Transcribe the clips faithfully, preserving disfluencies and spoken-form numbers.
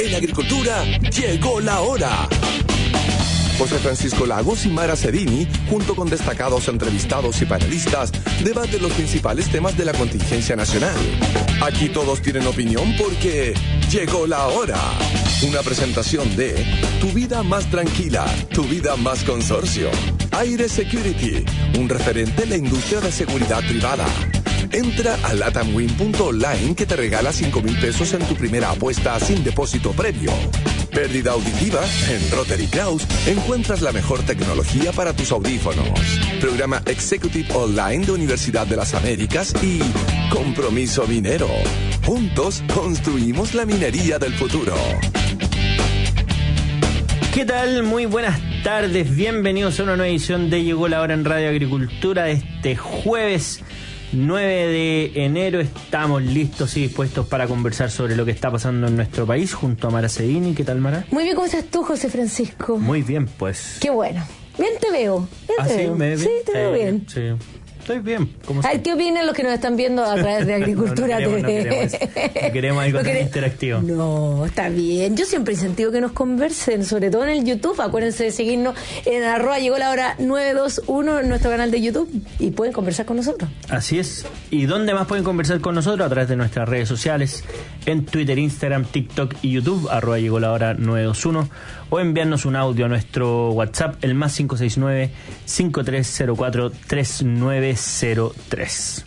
En agricultura llegó la hora. José Francisco Lagos y Mara Cedini, junto con destacados entrevistados y panelistas, debaten los principales temas de la contingencia nacional. Aquí todos tienen opinión porque llegó la hora. Una presentación de Tu Vida Más Tranquila, Tu Vida Más Consorcio. Aire Security, un referente en la industria de seguridad privada. Entra a latamwin punto online que te regala cinco mil pesos en tu primera apuesta sin depósito previo. Pérdida auditiva, en Rotary Kraus encuentras la mejor tecnología para tus audífonos. Programa Executive Online de Universidad de las Américas y Compromiso Minero. Juntos construimos la minería del futuro. ¿Qué tal? Muy buenas tardes. Bienvenidos a una nueva edición de Llegó la Hora en Radio Agricultura de este jueves nueve de enero. Estamos listos y dispuestos para conversar sobre lo que está pasando en nuestro país junto a Mara Cedini. ¿Qué tal, Mara? Muy bien, ¿cómo estás tú, José Francisco? Muy bien, pues. Qué bueno. Bien te veo. Bien ¿Ah, te sí? veo. ¿Me Sí, te veo eh, bien. Sí. Estoy bien. ¿Cómo A ver, ¿qué opinan los que nos están viendo a través de Agricultura no, no, no T V? queremos, no queremos, no queremos algo No tan quere- interactivo. No, está bien. Yo siempre he sentido que nos conversen, sobre todo en el YouTube. Acuérdense de seguirnos en arroba llegó la hora nueve dos uno en nuestro canal de YouTube y pueden conversar con nosotros. Así es. ¿Y dónde más pueden conversar con nosotros? A través de nuestras redes sociales, en Twitter, Instagram, TikTok y YouTube, arroba llegó la hora nueve dos uno, o enviarnos un audio a nuestro WhatsApp, el más cinco seis nueve, cinco tres cero cuatro, tres nueve cero tres.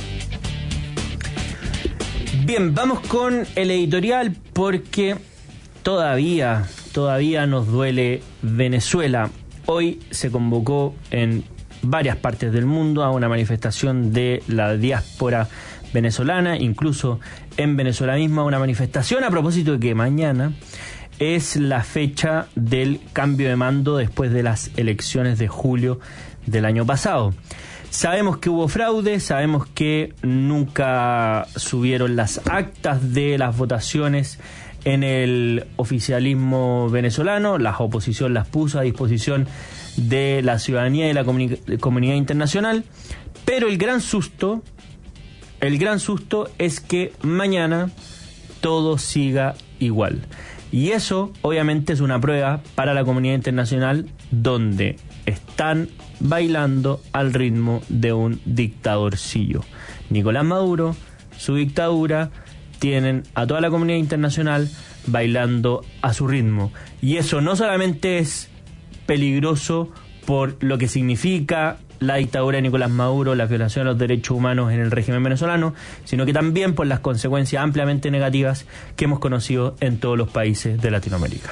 Bien, vamos con el editorial porque todavía, todavía nos duele Venezuela. Hoy se convocó en varias partes del mundo a una manifestación de la diáspora venezolana, incluso en Venezuela misma una manifestación a propósito de que mañana es la fecha del cambio de mando después de las elecciones de julio del año pasado. Sabemos que hubo fraude, sabemos que nunca subieron las actas de las votaciones en el oficialismo venezolano, la oposición las puso a disposición de la ciudadanía y la comuni- comunidad internacional, pero el gran susto, el gran susto es que mañana todo siga igual. Y eso obviamente es una prueba para la comunidad internacional donde están bailando al ritmo de un dictadorcillo. Nicolás Maduro, su dictadura, tienen a toda la comunidad internacional bailando a su ritmo. Y eso no solamente es peligroso por lo que significa la dictadura de Nicolás Maduro, la violación de los derechos humanos en el régimen venezolano, sino que también por las consecuencias ampliamente negativas que hemos conocido en todos los países de Latinoamérica.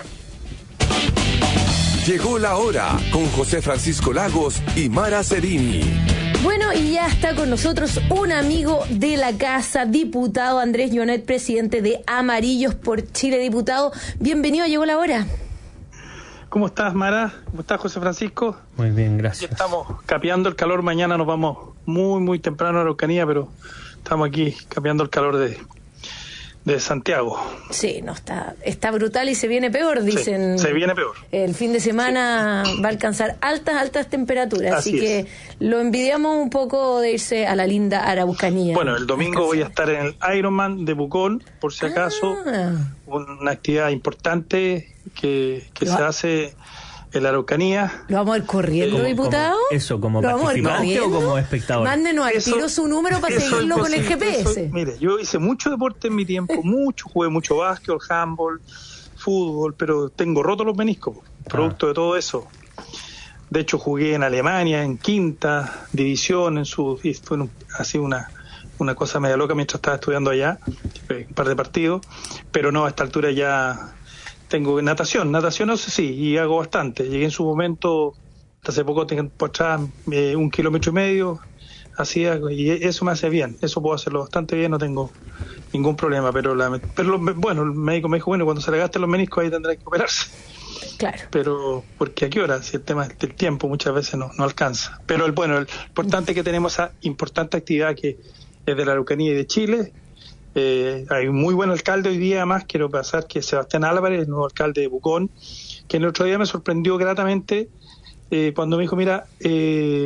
Llegó la hora con José Francisco Lagos y Mara Cedini. Bueno, y ya está con nosotros un amigo de la casa, diputado Andrés Jonet, presidente de Amarillos por Chile. Diputado, bienvenido a Llegó la Hora. ¿Cómo estás, Mara? ¿Cómo estás, José Francisco? Muy bien, Ya gracias. estamos capeando el calor. Mañana nos vamos muy, muy temprano a Araucanía, pero estamos aquí capeando el calor de, de Santiago. Sí, no, está, está brutal y se viene peor, dicen. Sí, se viene peor. El fin de semana va a alcanzar altas, altas temperaturas, así, Así que es. lo envidiamos un poco de irse a la linda Araucanía. Bueno, el domingo voy a estar en el Ironman de Pucón, por si acaso. Ah, Una actividad importante que, que Lo se ha- hace en la Araucanía. ¿Lo vamos a ir corriendo, Como- diputado? como- eso, ¿como ¿Lo vamos a ir participante o corriendo? como espectador? Mándenos al Eso- tiro su número para eso es seguirlo con el posible, G P S. eso- mire, yo hice mucho deporte en mi tiempo, mucho, jugué mucho básquetbol, handball, fútbol, pero tengo rotos los meniscos, producto de todo eso. De hecho, jugué en Alemania, en quinta división, en su, y fue un- así una, una cosa media loca mientras estaba estudiando allá, un par de partidos, pero no, a esta altura ya tengo natación, natación no sé sí, y hago bastante. Llegué en su momento, hasta hace poco tengo por atrás eh, un kilómetro y medio, hacía, y eso me hace bien, eso puedo hacerlo bastante bien, no tengo ningún problema, pero la, pero lo- bueno, el médico me dijo, bueno, cuando se le gasten los meniscos ahí tendrá que operarse. Claro. Pero, porque a qué hora, si el tema del tiempo muchas veces no, no alcanza. Pero el bueno, el importante es que tenemos esa importante actividad que es de la Araucanía y de Chile. Eh, hay un muy buen alcalde hoy día, además, quiero pasar que es Sebastián Álvarez, el nuevo alcalde de Pucón, que el otro día me sorprendió gratamente eh, cuando me dijo, mira, eh,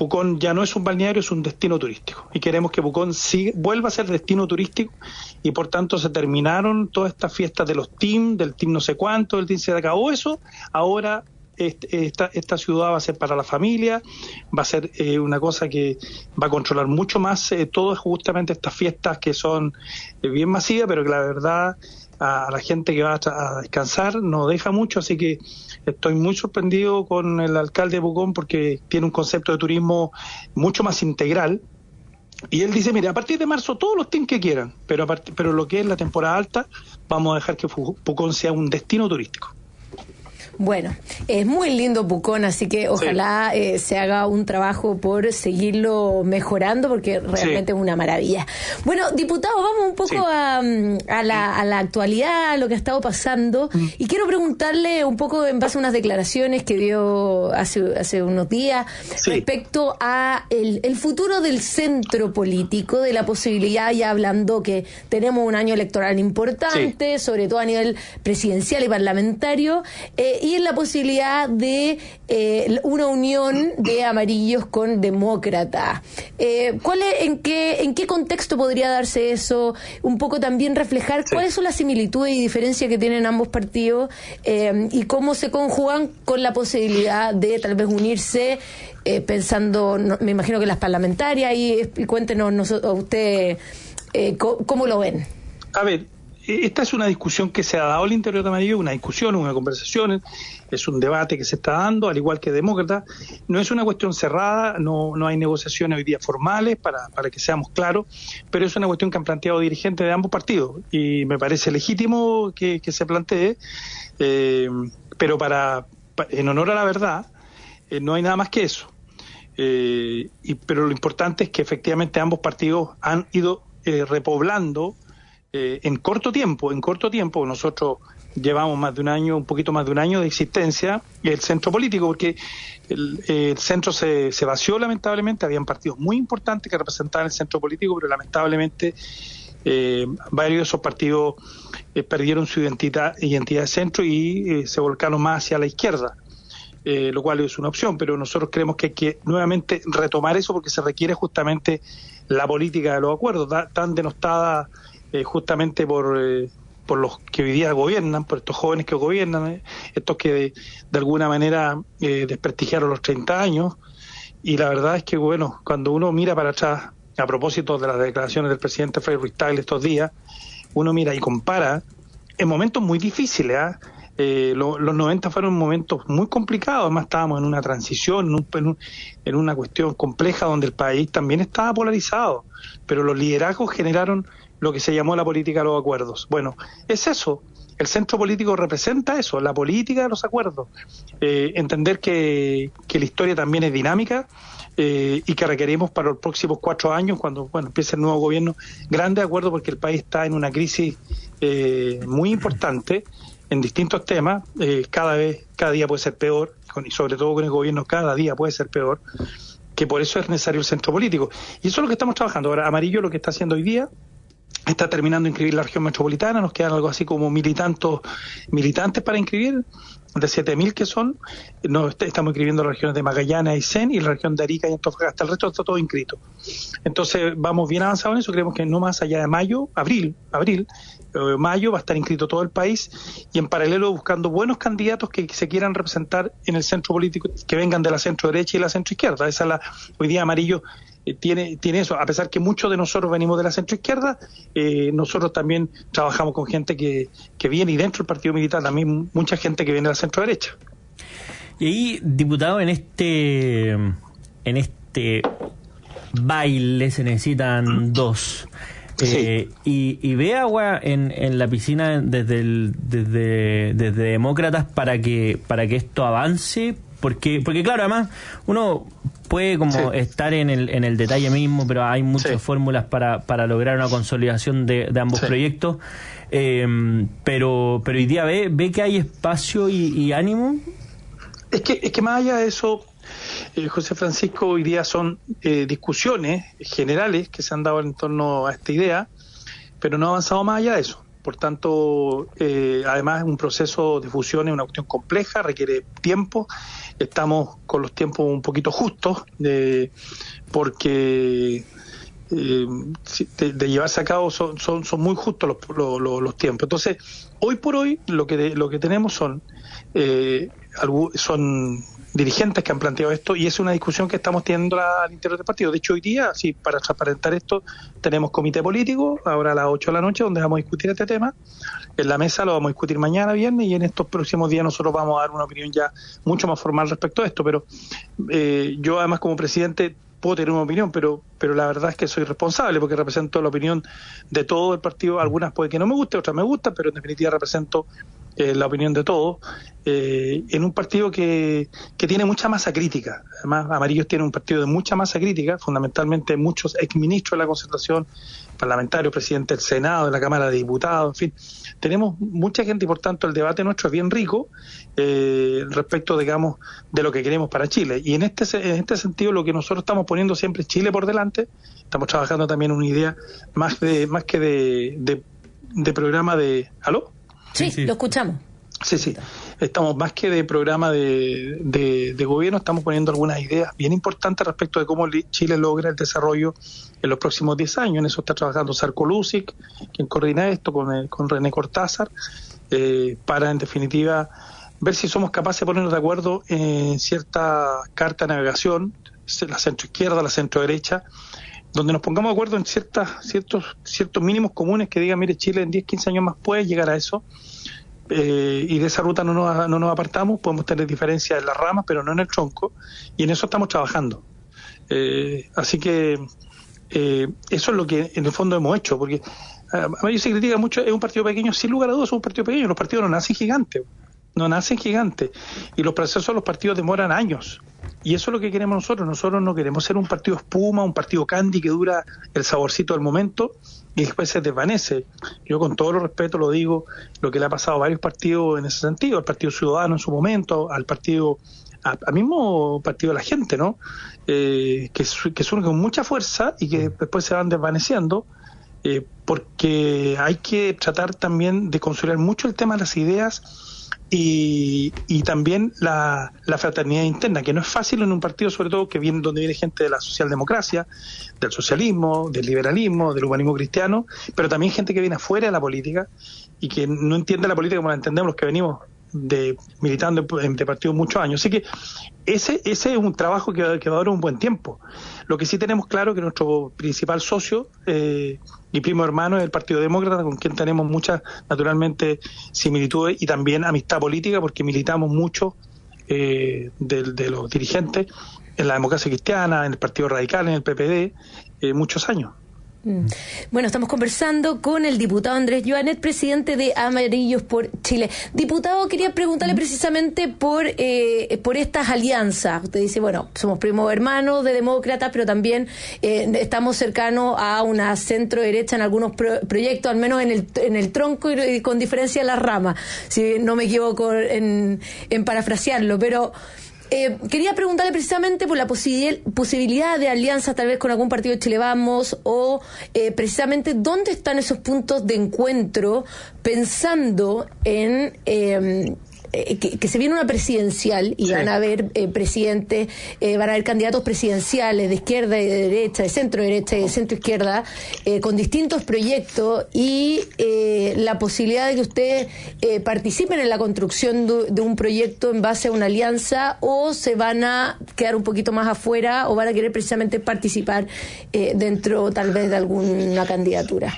Pucón ya no es un balneario, es un destino turístico. Y queremos que Pucón siga, vuelva a ser destino turístico, y por tanto se terminaron todas estas fiestas de los team, del team no sé cuánto, del team se acabó eso. Ahora esta, esta ciudad va a ser para la familia, va a ser eh, una cosa que va a controlar mucho más eh, todo, justamente estas fiestas que son eh, bien masivas, pero que la verdad a la gente que va a descansar no deja mucho, así que estoy muy sorprendido con el alcalde de Pucón porque tiene un concepto de turismo mucho más integral, y él dice, mire, a partir de marzo todos los teams que quieran, pero, a part- pero lo que es la temporada alta vamos a dejar que Pucón sea un destino turístico. Bueno, es muy lindo Pucón, así que ojalá sí. eh, se haga un trabajo por seguirlo mejorando, porque realmente sí. es una maravilla. Bueno, diputado, vamos un poco sí. a, a, la, a la actualidad, a lo que ha estado pasando, mm. y quiero preguntarle un poco en base a unas declaraciones que dio hace, hace unos días sí. respecto a el, el futuro del centro político, de la posibilidad, ya hablando que tenemos un año electoral importante, sí. sobre todo a nivel presidencial y parlamentario, eh, y en la posibilidad de eh, una unión de amarillos con demócratas. Eh, ¿cuál es, en qué en qué contexto podría darse eso? Un poco también reflejar sí. cuáles son las similitudes y diferencias que tienen ambos partidos eh, y cómo se conjugan con la posibilidad de tal vez unirse, eh, pensando, no, me imagino que las parlamentarias, y, y cuéntenos nosotros, a usted eh, cómo, cómo lo ven. A ver, esta es una discusión que se ha dado al interior de Amarillo, una discusión, una conversación, es un debate que se está dando, al igual que demócrata. No es una cuestión cerrada, no, no hay negociaciones hoy día formales, para, para que seamos claros, pero es una cuestión que han planteado dirigentes de ambos partidos, y me parece legítimo que, que se plantee, eh, pero para, en honor a la verdad, eh, no hay nada más que eso. Eh, y, pero lo importante es que efectivamente ambos partidos han ido eh, repoblando Eh, en corto tiempo, en corto tiempo, nosotros llevamos más de un año, un poquito más de un año de existencia, el centro político, porque el, el centro se, se vació lamentablemente, habían partidos muy importantes que representaban el centro político, pero lamentablemente eh, varios de esos partidos eh, perdieron su identidad, identidad de centro y eh, se volcaron más hacia la izquierda. Eh, lo cual es una opción, pero nosotros creemos que hay que nuevamente retomar eso, porque se requiere justamente la política de los acuerdos, da, tan denostada Eh, justamente por eh, por los que hoy día gobiernan, por estos jóvenes que gobiernan, eh, estos que de, de alguna manera eh, desprestigiaron los treinta años, y la verdad es que, bueno, cuando uno mira para atrás, a propósito de las declaraciones del presidente Frei Ruiz-Tagle estos días, uno mira y compara en momentos muy difíciles, ¿eh? Eh, lo, los noventa fueron momentos muy complicados, además estábamos en una transición, en, un, en, un, en una cuestión compleja donde el país también estaba polarizado, pero los liderazgos generaron lo que se llamó la política de los acuerdos. Bueno, es eso, el centro político representa eso, la política de los acuerdos, eh, entender que, que la historia también es dinámica eh, y que requerimos para los próximos cuatro años, cuando bueno empiece el nuevo gobierno, grandes acuerdos, porque el país está en una crisis eh, muy importante en distintos temas, eh, cada vez, cada día puede ser peor, con, y sobre todo con el gobierno cada día puede ser peor, que por eso es necesario el centro político. Y eso es lo que estamos trabajando. Ahora, Amarillo lo que está haciendo hoy día, está terminando de inscribir la región metropolitana, nos quedan algo así como mil y tantos militantes para inscribir, de siete mil que son, nos estamos inscribiendo las regiones de Magallanes, Aysén, y la región de Arica y Antofagasta, el resto está todo inscrito. Entonces vamos bien avanzados en eso, creemos que no más allá de mayo, abril, abril, eh, mayo va a estar inscrito todo el país, y en paralelo buscando buenos candidatos que, que se quieran representar en el centro político, que vengan de la centro derecha y la centro izquierda. Esa es la, hoy día Amarillo eh, tiene, tiene eso, a pesar que muchos de nosotros venimos de la centro izquierda, eh, nosotros también trabajamos con gente que, que viene, y dentro del partido militar también mucha gente que viene de la centro derecha. Y ahí, diputado, en este en este baile se necesitan dos. Eh, sí. y, y ve agua en, en la piscina desde el, desde, desde Demócratas para que para que esto avance, porque porque claro, además uno puede como sí. estar en el en el detalle mismo, pero hay muchas sí. fórmulas para, para lograr una consolidación de, de ambos sí. proyectos, eh, pero pero hoy día ve ve que hay espacio y, y ánimo. Es que es que más allá de eso, Eh, José Francisco, hoy día son eh, discusiones generales que se han dado en torno a esta idea, pero no ha avanzado más allá de eso. Por tanto, eh, además un proceso de fusión es una cuestión compleja, requiere tiempo. Estamos con los tiempos un poquito justos, de, porque eh, de, de llevarse a cabo son, son, son muy justos los, los, los tiempos. Entonces, hoy por hoy lo que, lo que tenemos son, eh, son dirigentes que han planteado esto, y es una discusión que estamos teniendo al interior del partido. De hecho, hoy día, sí, para transparentar esto, tenemos comité político, ahora a las ocho de la noche, donde vamos a discutir este tema. En la mesa lo vamos a discutir mañana viernes, y en estos próximos días nosotros vamos a dar una opinión ya mucho más formal respecto a esto. Pero eh, yo, además, como presidente, puedo tener una opinión, pero pero la verdad es que soy responsable, porque represento la opinión de todo el partido. Algunas puede que no me guste, otras me gustan, pero en definitiva represento eh, la opinión de todos, eh, en un partido que, que tiene mucha masa crítica. Además, Amarillos tiene un partido de mucha masa crítica, fundamentalmente muchos exministros de la Concertación, parlamentarios, presidente del Senado, de la Cámara de Diputados, en fin. Tenemos mucha gente y por tanto el debate nuestro es bien rico eh, respecto, digamos, de lo que queremos para Chile. Y en este, en este sentido lo que nosotros estamos poniendo siempre es Chile por delante. Estamos trabajando también una idea más de más que de, de, de programa de... ¿Aló? Sí, sí, sí, lo escuchamos. Sí, sí. Estamos más que de programa de, de, de gobierno, estamos poniendo algunas ideas bien importantes respecto de cómo Chile logra el desarrollo en los próximos diez años. En eso está trabajando Sarko Lusic, quien coordina esto con, el, con René Cortázar, eh, para en definitiva ver si somos capaces de ponernos de acuerdo en cierta carta de navegación, la centroizquierda, la centroderecha, donde nos pongamos de acuerdo en ciertas, ciertos, ciertos mínimos comunes que digan, mire, Chile en diez, quince años más puede llegar a eso. Eh, y de esa ruta no nos, no nos apartamos, podemos tener diferencias en las ramas, pero no en el tronco, y en eso estamos trabajando. Eh, así que eh, eso es lo que en el fondo hemos hecho, porque a mí se critica mucho, es un partido pequeño, sin lugar a dudas es un partido pequeño, los partidos no nacen gigantes, no nacen gigantes, y los procesos de los partidos demoran años, y eso es lo que queremos nosotros. Nosotros no queremos ser un partido espuma, un partido candy que dura el saborcito del momento y después se desvanece. Yo con todo el respeto lo digo, lo que le ha pasado a varios partidos en ese sentido, al Partido Ciudadano en su momento, al partido, al mismo Partido de la Gente, ¿no? Eh, que, que surge con mucha fuerza y que después se van desvaneciendo, eh, porque hay que tratar también de consolidar mucho el tema de las ideas y, y también la, la fraternidad interna, que no es fácil en un partido, sobre todo que viene donde viene gente de la socialdemocracia, del socialismo, del liberalismo, del humanismo cristiano, pero también gente que viene afuera de la política y que no entiende la política como la entendemos los que venimos de militando en de partidos muchos años. Así que ese ese es un trabajo que, que va a durar un buen tiempo. Lo que sí tenemos claro que nuestro principal socio eh, y primo hermano es el Partido Demócrata, con quien tenemos muchas, naturalmente, similitudes y también amistad política, porque militamos mucho eh, de, de los dirigentes en la democracia cristiana, en el Partido Radical, en el P P D, eh, muchos años. Bueno, estamos conversando con el diputado Andrés Joanet, presidente de Amarillos por Chile. Diputado, quería preguntarle precisamente por eh, por estas alianzas. Usted dice, bueno, somos primos hermanos de demócratas, pero también eh, estamos cercanos a una centro derecha en algunos pro- proyectos, al menos en el en el tronco y, y con diferencia en las ramas, si no me equivoco en, en parafrasearlo, pero... Eh, quería preguntarle precisamente por la posibil- posibilidad de alianza tal vez con algún partido de Chile Vamos o eh, precisamente dónde están esos puntos de encuentro pensando en... Eh, Eh, que, que se viene una presidencial y sí. van a haber eh, presidentes, eh, van a haber candidatos presidenciales de izquierda y de derecha, de centro derecha y de centro izquierda, eh, con distintos proyectos y eh, la posibilidad de que ustedes eh, participen en la construcción de, de un proyecto en base a una alianza, o se van a quedar un poquito más afuera o van a querer precisamente participar eh, dentro tal vez de alguna candidatura.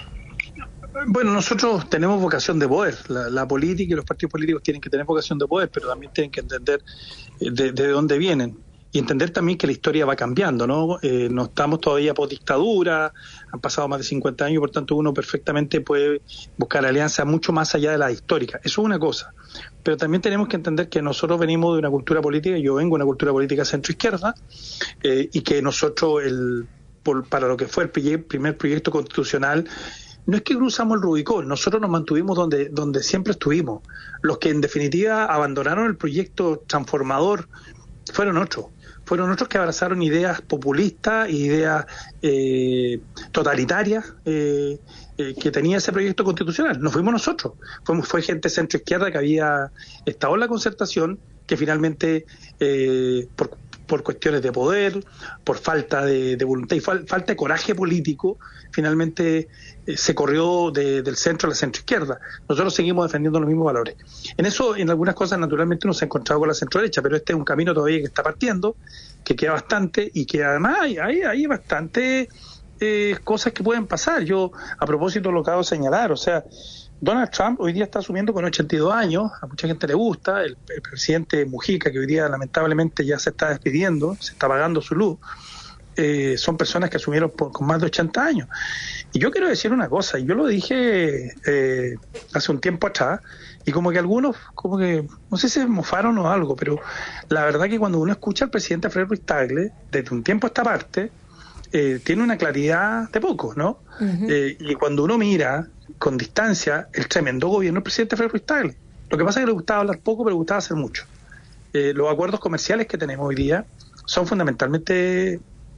Bueno, nosotros tenemos vocación de poder. La, la política y los partidos políticos tienen que tener vocación de poder, pero también tienen que entender de, de dónde vienen y entender también que la historia va cambiando, ¿no? Eh, no estamos todavía por dictadura, han pasado más de cincuenta años, por tanto uno perfectamente puede buscar alianzas mucho más allá de la histórica. Eso es una cosa. Pero también tenemos que entender que nosotros venimos de una cultura política, yo vengo de una cultura política centro-izquierda, eh, y que nosotros, el, por, para lo que fue el primer proyecto constitucional, no es que cruzamos el Rubicón, nosotros nos mantuvimos donde, donde siempre estuvimos. Los que en definitiva abandonaron el proyecto transformador fueron otros. fueron otros que abrazaron ideas populistas, ideas eh, totalitarias eh, eh, que tenía ese proyecto constitucional. No fuimos nosotros, fuimos, fue gente centro-izquierda que había estado en la concertación, que finalmente, eh, por, por cuestiones de poder, por falta de, de voluntad y fal, falta de coraje político, finalmente eh, se corrió de, del centro a la centro-izquierda. Nosotros seguimos defendiendo los mismos valores. En eso, en algunas cosas, naturalmente, nos ha encontrado con la centro-derecha, pero este es un camino todavía que está partiendo, que queda bastante, y que además hay, hay, hay bastante eh, cosas que pueden pasar. Yo, a propósito de lo que acabo de señalar, o sea, Donald Trump hoy día está asumiendo con ochenta y dos años, a mucha gente le gusta, el, el presidente Mujica, que hoy día lamentablemente ya se está despidiendo, se está pagando su luz, eh, son personas que asumieron por, con más de ochenta años. Y yo quiero decir una cosa, y yo lo dije eh, hace un tiempo atrás, y como que algunos, como que, no sé si se mofaron o algo, pero la verdad que cuando uno escucha al presidente Frei Ruiz-Tagle, desde un tiempo a esta parte, eh, tiene una claridad de pocos, ¿no? Uh-huh. Eh, y cuando uno mira con distancia el tremendo gobierno del presidente Frei Ruiz-Tagle, lo que pasa es que le gustaba hablar poco, pero le gustaba hacer mucho. Eh, los acuerdos comerciales que tenemos hoy día son fundamentalmente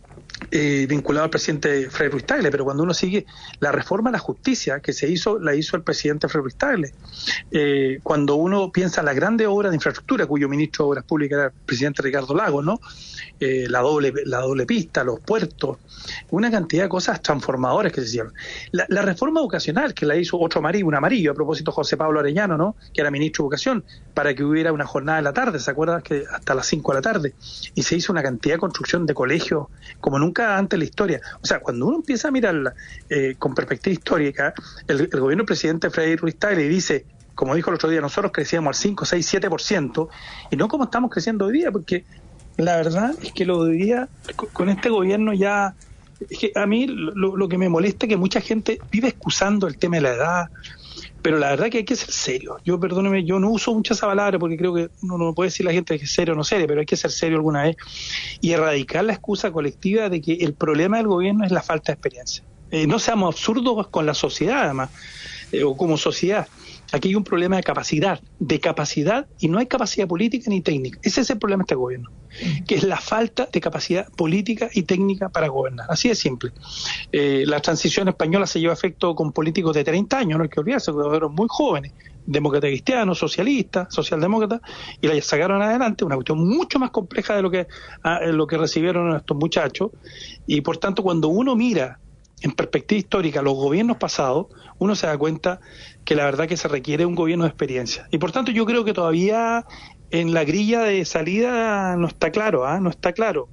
eh, vinculados al presidente Frei Ruiz-Tagle, pero cuando uno sigue la reforma a la justicia que se hizo, la hizo el presidente Frei Ruiz-Tagle. Eh, cuando uno piensa en la grande obra de infraestructura, cuyo ministro de Obras Públicas era el presidente Ricardo Lagos, ¿no? Eh, la doble la doble pista, los puertos, una cantidad de cosas transformadoras que se hicieron. La, la reforma educacional, que la hizo otro amarillo, un amarillo, a propósito José Pablo Arellano, ¿no? Que era ministro de Educación, para que hubiera una jornada de la tarde, ¿se acuerdan? Que hasta las cinco de la tarde, y se hizo una cantidad de construcción de colegios como nunca antes en la historia. O sea, cuando uno empieza a mirarla eh, con perspectiva histórica, el, el gobierno del presidente Frei Ruiz-Tagle dice, como dijo el otro día, nosotros crecíamos al cinco, seis, siete por ciento, y no como estamos creciendo hoy día, porque la verdad es que lo de hoy día, con este gobierno ya, es que a mí lo, lo que me molesta es que mucha gente vive excusando el tema de la edad, pero la verdad que hay que ser serio. Yo, perdóneme, yo no uso mucho esa palabra porque creo que uno no puede decir a la gente que es serio o no serio, pero hay que ser serio alguna vez y erradicar la excusa colectiva de que el problema del gobierno es la falta de experiencia. Eh, no seamos absurdos con la sociedad, además, eh, o como sociedad. Aquí hay un problema de capacidad, de capacidad, y no hay capacidad política ni técnica. Ese es el problema de este gobierno, que es la falta de capacidad política y técnica para gobernar. Así de simple. Eh, la transición española se llevó a efecto con políticos de treinta años, no hay que olvidarse, que fueron muy jóvenes, demócratas cristianos, socialistas, socialdemócratas, y la sacaron adelante, una cuestión mucho más compleja de lo que, a, lo que recibieron estos muchachos, y por tanto cuando uno mira en perspectiva histórica los gobiernos pasados, uno se da cuenta que la verdad que se requiere un gobierno de experiencia. Y por tanto yo creo que todavía en la grilla de salida no está claro, ¿eh? no está claro.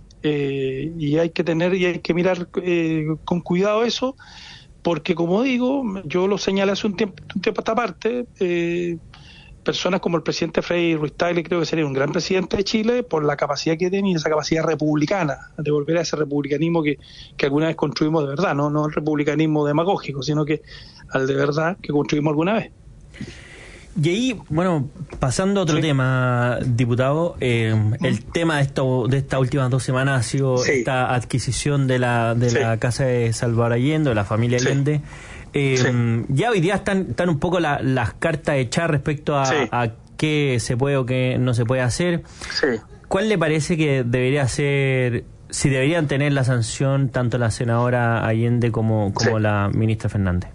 Eh, y hay que tener y hay que mirar eh, con cuidado eso, porque como digo, yo lo señalé hace un tiempo, un tiempo a esta parte, eh, personas como el presidente Frei Ruiz-Tagle creo que sería un gran presidente de Chile por la capacidad que tiene y esa capacidad republicana, de volver a ese republicanismo que, que alguna vez construimos de verdad, no, no el republicanismo demagógico, sino que al de verdad que construimos alguna vez. Y ahí, bueno, pasando a otro sí. tema, diputado, eh, ¿Mm? el tema de esto de estas últimas dos semanas ha sido sí. esta adquisición de la de sí. la casa de Salvador Allende, de la familia Allende. Sí. Eh, sí. Ya hoy día están, están un poco la, las cartas echadas respecto a, sí. a qué se puede o qué no se puede hacer. Sí. ¿Cuál le parece que debería ser, si deberían tener la sanción tanto la senadora Allende como, como sí. la ministra Fernández?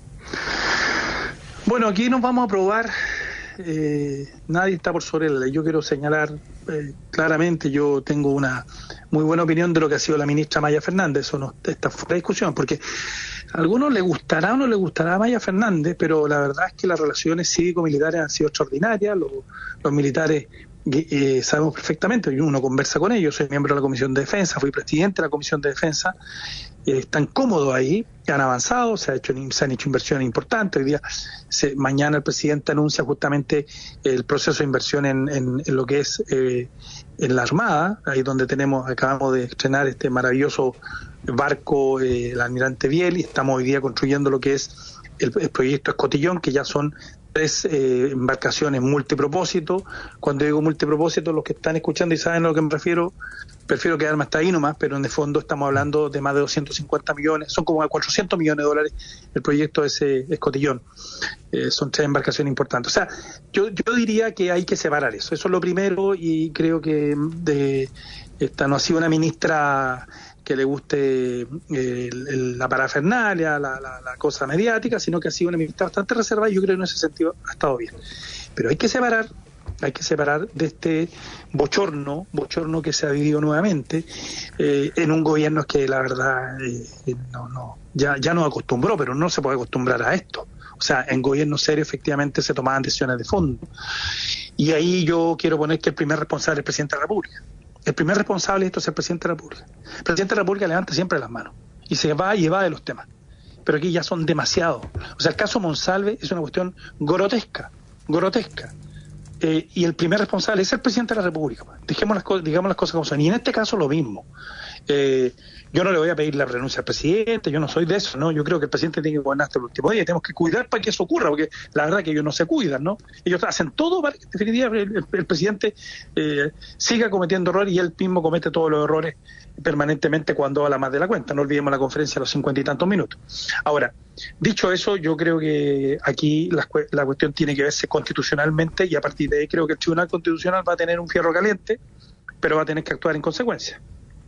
Bueno, aquí nos vamos a probar, eh, nadie está por sobre la ley. Yo quiero señalar eh, claramente, yo tengo una muy buena opinión de lo que ha sido la ministra Maya Fernández, eso no está fuera de discusión, porque a algunos les gustará o no les gustará a Maya Fernández, pero la verdad es que las relaciones cívico-militares han sido extraordinarias, los, los militares eh, sabemos perfectamente, uno conversa con ellos, soy miembro de la Comisión de Defensa, fui presidente de la Comisión de Defensa, eh, están cómodos ahí, han avanzado, se, ha hecho, se han hecho inversiones importantes, hoy día, se, mañana el presidente anuncia justamente el proceso de inversión en, en, en lo que es eh, en la Armada, ahí donde tenemos, acabamos de estrenar este maravilloso barco, eh, el Almirante Biel, y estamos hoy día construyendo lo que es el, el proyecto Escotillón, que ya son tres eh, embarcaciones multipropósito. Cuando digo multipropósito, los que están escuchando y saben a lo que me refiero, prefiero quedarme hasta ahí nomás, pero en el fondo estamos hablando de más de doscientos cincuenta millones, son como cuatrocientos millones de dólares el proyecto de ese escotillón. Eh, son tres embarcaciones importantes. O sea, yo, yo diría que hay que separar eso, eso es lo primero, y creo que de, esta no ha sido una ministra que le guste eh, el, el, la parafernalia, la, la, la cosa mediática, sino que ha sido una ministra bastante reservada, y yo creo que en ese sentido ha estado bien. Pero hay que separar, hay que separar de este bochorno, bochorno que se ha vivido nuevamente eh, en un gobierno que la verdad eh, no, no, ya, ya nos acostumbró, pero no se puede acostumbrar a esto. O sea, en gobierno serio efectivamente se tomaban decisiones de fondo. Y ahí yo quiero poner que el primer responsable es el presidente de la República. El primer responsable de esto es el presidente de la República. El presidente de la República levanta siempre las manos y se va y va de los temas. Pero aquí ya son demasiados. O sea, el caso Monsalve es una cuestión grotesca, grotesca. Eh, y el primer responsable es el presidente de la República. Dejemos las cosas, digamos las cosas como son. Y en este caso lo mismo. Eh, yo no le voy a pedir la renuncia al presidente, yo no soy de eso, ¿no? Yo creo que el presidente tiene que gobernar hasta el último día y tenemos que cuidar para que eso ocurra, porque la verdad es que ellos no se cuidan, ¿no? Ellos hacen todo para que en definitiva el, el, el presidente eh, siga cometiendo errores, y él mismo comete todos los errores permanentemente cuando habla más de la cuenta. No olvidemos la conferencia a los cincuenta y tantos minutos. Ahora, dicho eso, yo creo que aquí la, la cuestión tiene que verse constitucionalmente, y a partir de ahí creo que el Tribunal Constitucional va a tener un fierro caliente, pero va a tener que actuar en consecuencia.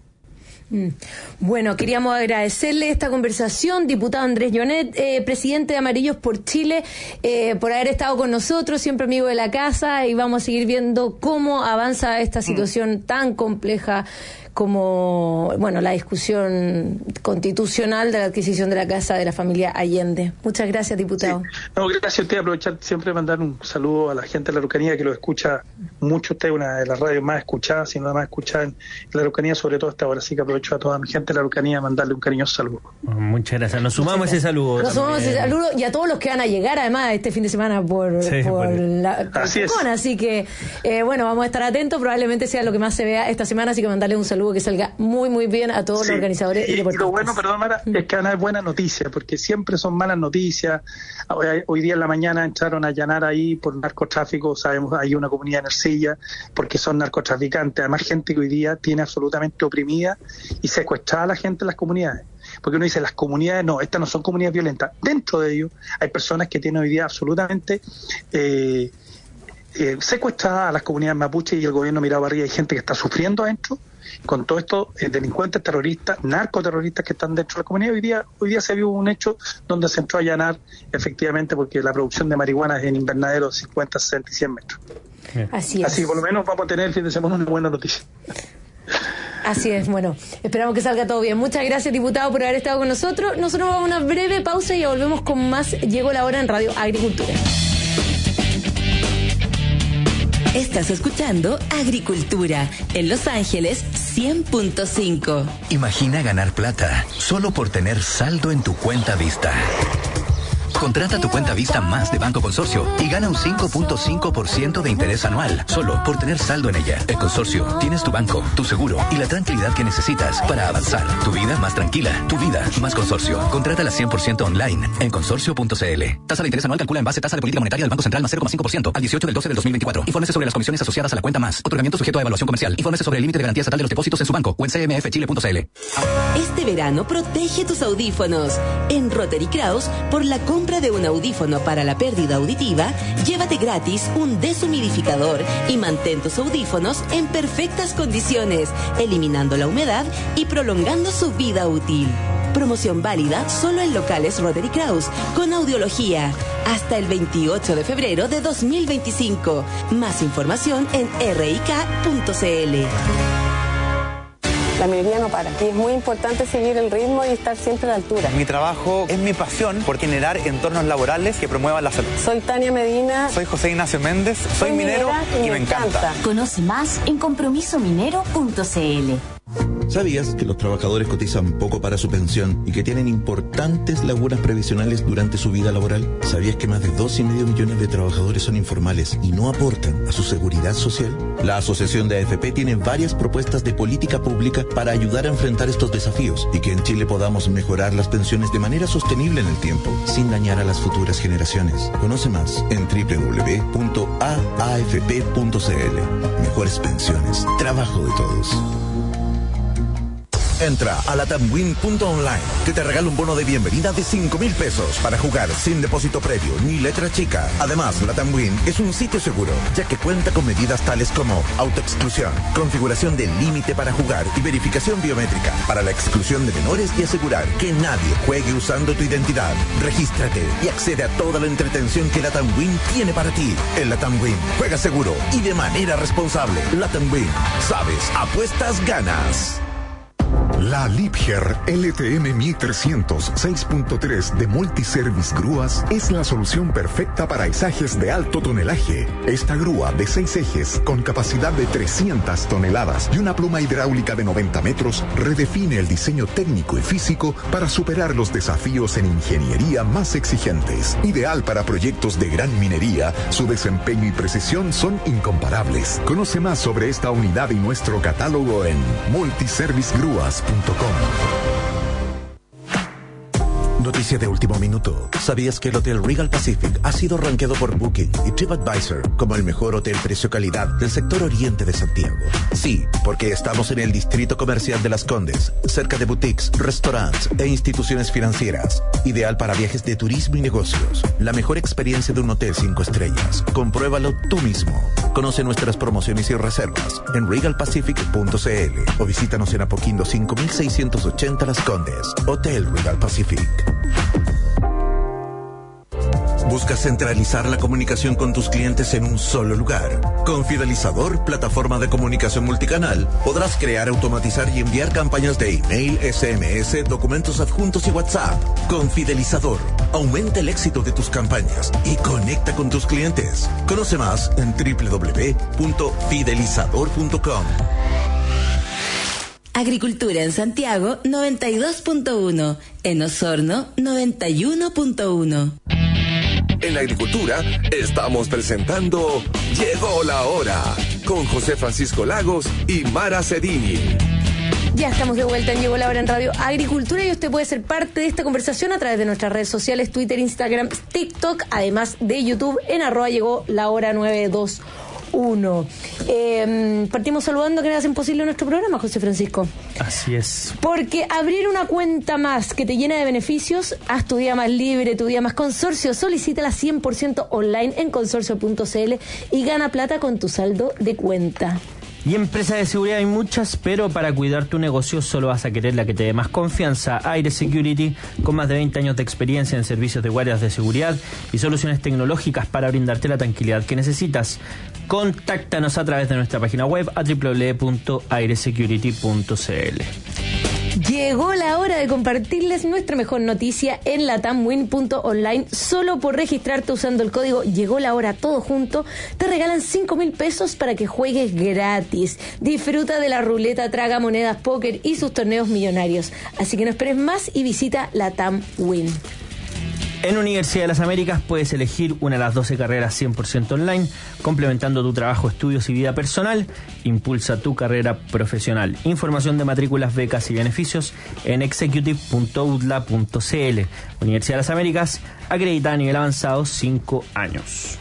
Bueno, queríamos agradecerle esta conversación, diputado Andrés Llonet, eh, presidente de Amarillos por Chile, eh, por haber estado con nosotros, siempre amigo de la casa, y vamos a seguir viendo cómo avanza esta situación mm. tan compleja como, bueno, la discusión constitucional de la adquisición de la casa de la familia Allende. Muchas gracias, diputado. Sí. No, gracias a usted. Aprovechar siempre de mandar un saludo a la gente de la Araucanía, que lo escucha mucho. Usted es una de las radios más escuchadas, si no la más escuchada en la Araucanía, sobre todo esta hora. Así que aprovecho a toda mi gente de la Araucanía a mandarle un cariñoso saludo. Muchas gracias. Nos sumamos ese saludo. Nos sumamos ese saludo, y a todos los que van a llegar además este fin de semana por, sí, por la por así, es. así que eh, bueno, vamos a estar atentos. Probablemente sea lo que más se vea esta semana, así que mandarle un saludo que salga muy muy bien a todos sí. los organizadores y, y deportistas. Lo bueno, perdón Mara, es que van a haber buenas noticias, porque siempre son malas noticias. Hoy, hoy día en la mañana entraron a allanar ahí por narcotráfico, sabemos, hay una comunidad en Ercilla, porque son narcotraficantes, además gente que hoy día tiene absolutamente oprimida y secuestrada a la gente en las comunidades. Porque uno dice, las comunidades, no, estas no son comunidades violentas. Dentro de ellos hay personas que tienen hoy día absolutamente eh, eh, secuestradas a las comunidades mapuches, y el gobierno mirado arriba, hay gente que está sufriendo adentro con todos estos eh, delincuentes terroristas, narcoterroristas que están dentro de la comunidad. Hoy día, hoy día se vio un hecho donde se entró a allanar, efectivamente, porque la producción de marihuana es en invernadero de cincuenta, sesenta y cien metros. Así es. Así por lo menos vamos a tener el fin de semana una buena noticia. Así es, bueno, esperamos que salga todo bien. Muchas gracias, diputado, por haber estado con nosotros. Nosotros vamos a una breve pausa y ya volvemos con más. Llegó la hora en Radio Agricultura. Estás escuchando Agricultura en Los Ángeles cien punto cinco. Imagina ganar plata solo por tener saldo en tu cuenta Vista. Contrata tu cuenta Vista Más de Banco Consorcio y gana un cinco punto cinco por ciento de interés anual solo por tener saldo en ella. En Consorcio tienes tu banco, tu seguro y la tranquilidad que necesitas para avanzar. Tu vida más tranquila, tu vida más Consorcio. Contrátala cien por ciento online en consorcio punto c l. Tasa de interés anual calcula en base tasa de política monetaria del Banco Central más cero coma cinco por ciento al dieciocho del doce del dos mil veinticuatro. Infórmese sobre las comisiones asociadas a la cuenta Más. Otorgamiento sujeto a evaluación comercial. Infórmese sobre el límite de garantía estatal de los depósitos en su banco o en c m f chile punto c l. Este verano protege tus audífonos. En Rotary Kraus, por la compra de un audífono para la pérdida auditiva, llévate gratis un deshumidificador y mantén tus audífonos en perfectas condiciones, eliminando la humedad y prolongando su vida útil. Promoción válida solo en locales Rotary Kraus con audiología hasta el veintiocho de febrero de dos mil veinticinco. Más información en r i k punto c l. La minería no para y es muy importante seguir el ritmo y estar siempre a la altura. Mi trabajo es mi pasión por generar entornos laborales que promuevan la salud. Soy Tania Medina. Soy José Ignacio Méndez. Soy, soy minero y, y me encanta. encanta. Conoce más en compromiso minero punto c l. ¿Sabías que los trabajadores cotizan poco para su pensión y que tienen importantes lagunas previsionales durante su vida laboral? ¿Sabías que más de dos y medio millones de trabajadores son informales y no aportan a su seguridad social? La Asociación de A F P tiene varias propuestas de política pública para ayudar a enfrentar estos desafíos y que en Chile podamos mejorar las pensiones de manera sostenible en el tiempo, sin dañar a las futuras generaciones. Conoce más en doble u doble u doble u punto a a f p punto c l. Mejores pensiones, trabajo de todos. Entra a latamwin punto online, que te regala un bono de bienvenida de cinco mil pesos para jugar sin depósito previo ni letra chica. Además, LatamWin es un sitio seguro, ya que cuenta con medidas tales como autoexclusión, configuración del límite para jugar y verificación biométrica para la exclusión de menores y asegurar que nadie juegue usando tu identidad. Regístrate y accede a toda la entretención que LatamWin tiene para ti. En LatamWin, juega seguro y de manera responsable. LatamWin, sabes, apuestas, ganas. La Liebherr L T M mil trescientos seis punto tres de Multiservice Grúas es la solución perfecta para izajes de alto tonelaje. Esta grúa de seis ejes con capacidad de trescientas toneladas y una pluma hidráulica de noventa metros redefine el diseño técnico y físico para superar los desafíos en ingeniería más exigentes. Ideal para proyectos de gran minería, su desempeño y precisión son incomparables. Conoce más sobre esta unidad y nuestro catálogo en multiservice grúas punto com. Noticia de último minuto. ¿Sabías que el Hotel Regal Pacific ha sido rankeado por Booking y TripAdvisor como el mejor hotel precio-calidad del sector oriente de Santiago? Sí, porque estamos en el distrito comercial de Las Condes, cerca de boutiques, restaurantes e instituciones financieras. Ideal para viajes de turismo y negocios. La mejor experiencia de un hotel cinco estrellas. Compruébalo tú mismo. Conoce nuestras promociones y reservas en regal pacific punto c l o visítanos en Apoquindo cinco mil seiscientos ochenta Las Condes. Hotel Regal Pacific. ¿Buscas centralizar la comunicación con tus clientes en un solo lugar? Con Fidelizador, plataforma de comunicación multicanal, podrás crear, automatizar y enviar campañas de email, S M S, documentos adjuntos y WhatsApp. Con Fidelizador, aumenta el éxito de tus campañas y conecta con tus clientes. Conoce más en doble u doble u doble u punto fidelizador punto com. Agricultura en Santiago noventa y dos punto uno, en Osorno noventa y uno punto uno. En la agricultura estamos presentando Llegó la Hora con José Francisco Lagos y Mara Cedini. Ya estamos de vuelta en Llegó la Hora en Radio Agricultura y usted puede ser parte de esta conversación a través de nuestras redes sociales, Twitter, Instagram, TikTok, además de YouTube en arroba llegó la hora nueve dos uno. Eh, partimos saludando a quienes hacen posible nuestro programa, José Francisco. Así es. Porque abrir una cuenta más que te llena de beneficios, haz tu día más libre, tu día más consorcio, solicítala cien por ciento online en consorcio punto c l y gana plata con tu saldo de cuenta. Y empresas de seguridad hay muchas, pero para cuidar tu negocio solo vas a querer la que te dé más confianza. Aire Security, con más de veinte años de experiencia en servicios de guardias de seguridad y soluciones tecnológicas para brindarte la tranquilidad que necesitas. Contáctanos a través de nuestra página web a doble u doble u doble u punto aire security punto c l. Llegó la hora de compartirles nuestra mejor noticia en latamwin punto online. Solo por registrarte usando el código Llegó la Hora todo junto, te regalan cinco mil pesos para que juegues gratis. Disfruta de la ruleta, traga monedas, póker y sus torneos millonarios. Así que no esperes más y visita LatamWin. En Universidad de las Américas puedes elegir una de las doce carreras cien por ciento online, complementando tu trabajo, estudios y vida personal. Impulsa tu carrera profesional. Información de matrículas, becas y beneficios en executive punto u d l a punto c l. Universidad de las Américas, acreditada a nivel avanzado, cinco años.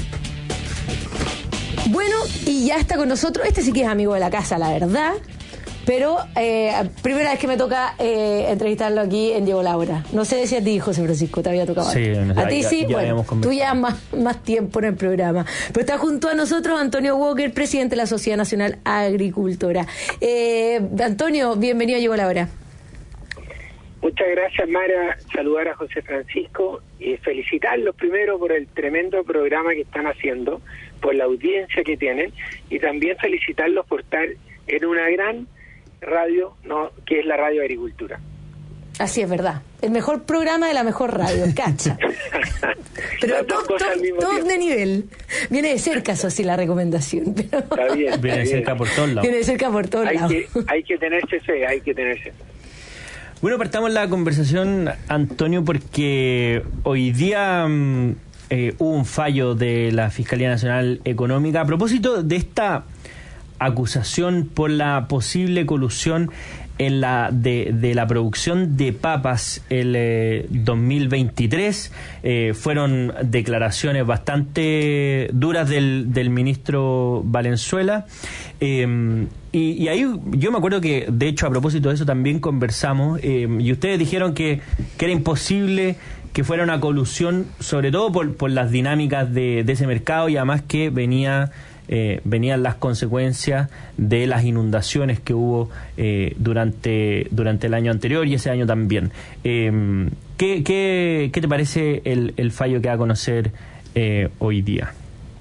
Bueno, y ya está con nosotros, este sí que es amigo de la casa, la verdad. Pero eh, primera vez que me toca eh, entrevistarlo aquí en Llegó la Hora. No sé si a ti, José Francisco, te había tocado. Sí, a ya, ti ya, sí, ya bueno, tú ya más, más tiempo en el programa. Pero está junto a nosotros Antonio Walker, presidente de la Sociedad Nacional Agricultora. Eh, Antonio, bienvenido a Llegó la Hora. Muchas gracias, Mara. Saludar a José Francisco y felicitarlos primero por el tremendo programa que están haciendo, por la audiencia que tienen, y también felicitarlos por estar en una gran radio, no, que es la Radio Agricultura. Así es, verdad. El mejor programa de la mejor radio, cacha. Pero top, top, top de nivel. Viene de cerca, eso sí, la recomendación. Pero... Está bien. Viene de cerca por todos lados. Viene de cerca por todos hay lados. Que, hay que tenerse fe, hay que tenerse fe. Bueno, partamos la conversación, Antonio, porque hoy día eh, hubo un fallo de la Fiscalía Nacional Económica a propósito de esta acusación por la posible colusión en la de, de la producción de papas el eh, dos mil veintitrés. Eh, fueron declaraciones bastante duras del, del ministro Valenzuela. Eh, y, y ahí yo me acuerdo que, de hecho, a propósito de eso también conversamos, eh, y ustedes dijeron que, que era imposible que fuera una colusión, sobre todo por, por las dinámicas de, de ese mercado, y además que venía... Eh, venían las consecuencias de las inundaciones que hubo eh, durante durante el año anterior y ese año también. Eh, ¿qué, qué, ¿Qué te parece el, el fallo que va a conocer eh, hoy día?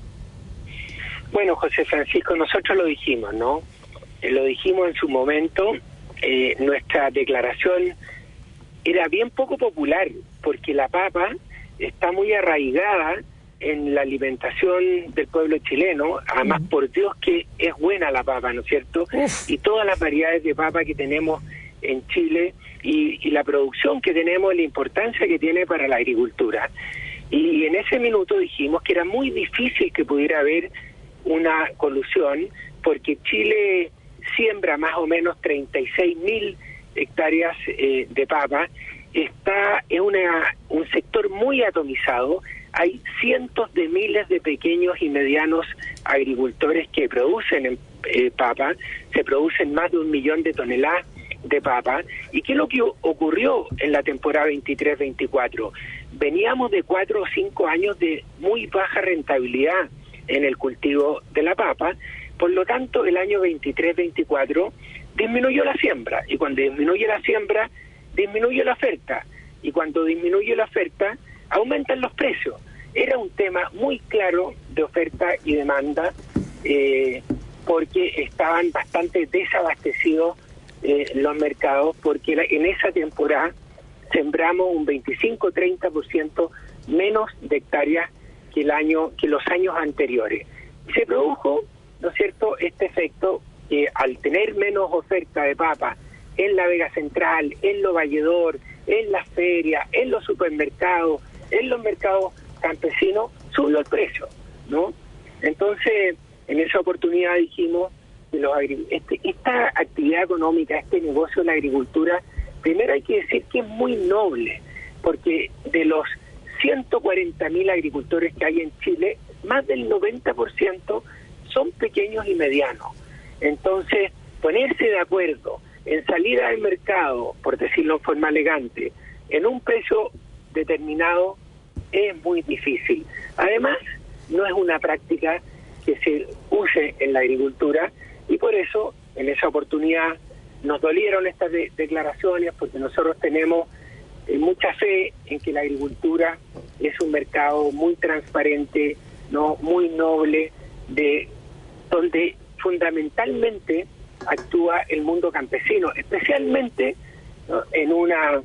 Bueno, José Francisco, nosotros lo dijimos, ¿no? Eh, lo dijimos en su momento. Eh, nuestra declaración era bien poco popular porque la papa está muy arraigada en la alimentación del pueblo chileno. Además, uh-huh. por Dios que es buena la papa, ¿no es cierto? Uh-huh. Y todas las variedades de papa que tenemos en Chile y, y la producción que tenemos, la importancia que tiene para la agricultura. Y en ese minuto dijimos que era muy difícil que pudiera haber una colusión porque Chile siembra más o menos treinta y seis mil hectáreas eh, de papa. Está en una, un sector muy atomizado. Hay cientos de miles de pequeños y medianos agricultores que producen eh, papa, se producen más de un millón de toneladas de papa. ¿Y qué es lo que ocurrió en la temporada veintitrés veinticuatro? Veníamos de cuatro o cinco años de muy baja rentabilidad en el cultivo de la papa, por lo tanto el año veintitrés veinticuatro disminuyó la siembra, y cuando disminuye la siembra, disminuye la oferta, y cuando disminuye la oferta, aumentan los precios. Era un tema muy claro de oferta y demanda, eh, porque estaban bastante desabastecidos eh, los mercados, porque la, en esa temporada sembramos un veinticinco a treinta por ciento menos de hectáreas que el año que los años anteriores. Se produjo, ¿no es cierto?, este efecto que al tener menos oferta de papa en la Vega Central, en Lo Valledor, en las ferias, en los supermercados, en los mercados campesinos, subió el precio, ¿no? Entonces, en esa oportunidad dijimos que los agri- este, esta actividad económica, este negocio de la agricultura, primero hay que decir que es muy noble, porque de los ciento cuarenta mil agricultores que hay en Chile, más del noventa por ciento son pequeños y medianos. Entonces, ponerse de acuerdo en salir al mercado, por decirlo en forma elegante, en un precio determinado, es muy difícil. Además, no es una práctica que se use en la agricultura, y por eso, en esa oportunidad, nos dolieron estas de- declaraciones, porque nosotros tenemos eh, mucha fe en que la agricultura es un mercado muy transparente, no muy noble, de donde fundamentalmente actúa el mundo campesino, especialmente, ¿no?, en una